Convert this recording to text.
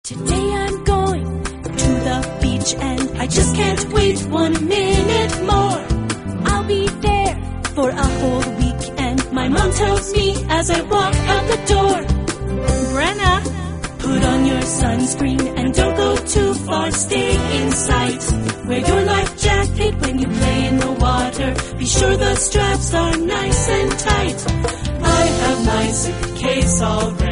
Today I'm going to the beach and I just can't wait 1 minute more. I'll be there for a whole week and my mom tells me as I walk out the door, Brenna, put on your sunscreen and don't go too far, stay in sight. Wear your life jacket when you play in the water. Be sure the straps are nice and tight. I have my suitcase all ready.